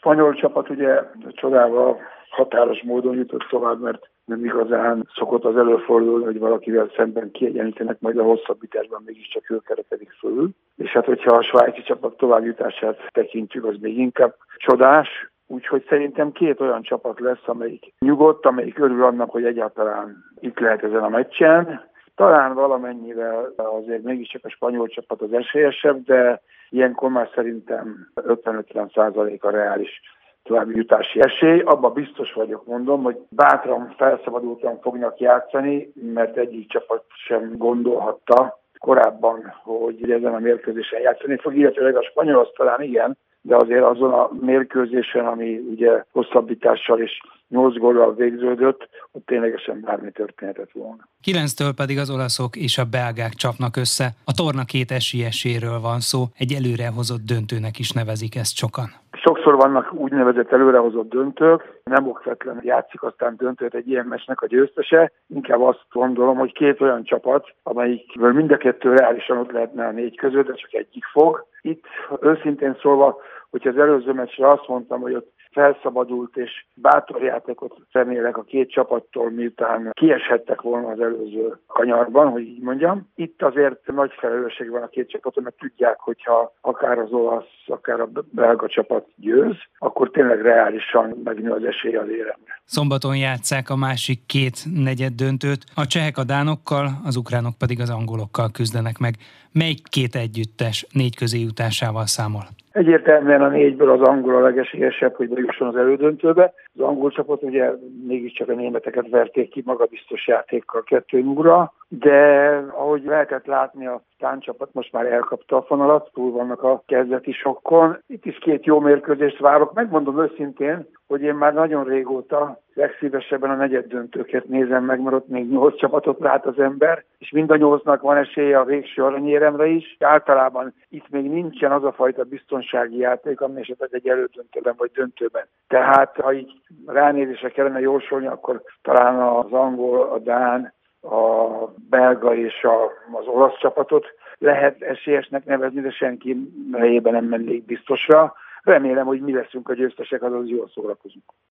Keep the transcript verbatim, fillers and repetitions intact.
spanyol csapat ugye csodával határos módon jutott tovább, mert nem igazán szokott az előfordulni, hogy valakivel szemben kiegyenlítenek, majd a hosszabbításban mégiscsak ő kerekedik fölül. És hát, hogyha a svájci csapat továbbjutását tekintjük, az még inkább csodás. Úgyhogy szerintem két olyan csapat lesz, amelyik nyugodt, amelyik örül annak, hogy egyáltalán itt lehet ezen a meccsen. Talán valamennyivel azért mégiscsak a spanyol csapat az esélyesebb, de ilyenkor már szerintem ötven-ötven százalék a reális további jutási esély. Abba biztos vagyok, mondom, hogy bátran, felszabadultan fognak játszani, mert egyik csapat sem gondolhatta korábban, hogy ezen a mérkőzésen játszani fog, illetőleg a spanyol az talán igen, de azért azon a mérkőzésen, ami ugye hosszabbítással és nyolc góllal végződött, ott ténylegesen bármi történhetett volna. kilenctől pedig az olaszok és a belgák csapnak össze. A torna két esélyeséről van szó, egy előrehozott döntőnek is nevezik ezt sokan. Sokszor vannak úgynevezett előrehozott döntők, nem okvetlen játszik aztán döntőt egy ilyen meccsnek a győztese. Inkább azt gondolom, hogy két olyan csapat, amelyikből mind a kettő reálisan ott lehetne a négy között, de csak egyik fog. Itt őszintén szólva, hogyha az előző meccsre azt mondtam, hogy ott felszabadult és bátor játékot remélek a két csapattól, miután kieshettek volna az előző kanyarban, hogy így mondjam. Itt azért nagy felelősség van a két csapaton, mert tudják, hogyha akár az olasz, akár a belga csapat győz, akkor tényleg reálisan megnő az esély az éremre. Szombaton játsszák a másik két negyed döntőt, a csehek a dánokkal, az ukránok pedig az angolokkal küzdenek meg. Melyik két együttes négy közé jutásával számol? Egyértelműen a négyből az angol a legesélyesebb, hogy bejusson az elődöntőbe. Az angol csapat ugye mégiscsak a németeket verték ki magabiztos játékkal kettő nulla, de ahogy lehetett látni, a dán csapat most már elkapta a fonalat, túl vannak a kezdeti sokkon. Itt is két jó mérkőzést várok. Megmondom őszintén, hogy én már nagyon régóta legszívesebben a negyeddöntőket nézem meg, mert ott még nyolc csapatot lát az ember, és mind a nyolcnak van esélye a végső aranyéremre is. Általában itt még nincsen az a fajta biztonsági játék, ami esetleg egy elődöntőben vagy döntőben. Tehát, ha így ránézésre kellene jósolni, akkor talán az angol, a dán, a belga és a, az olasz csapatot lehet esélyesnek nevezni, de senki helyében nem mennék biztosra. Remélem, hogy mi leszünk a győztesek, azaz jól szórakozunk.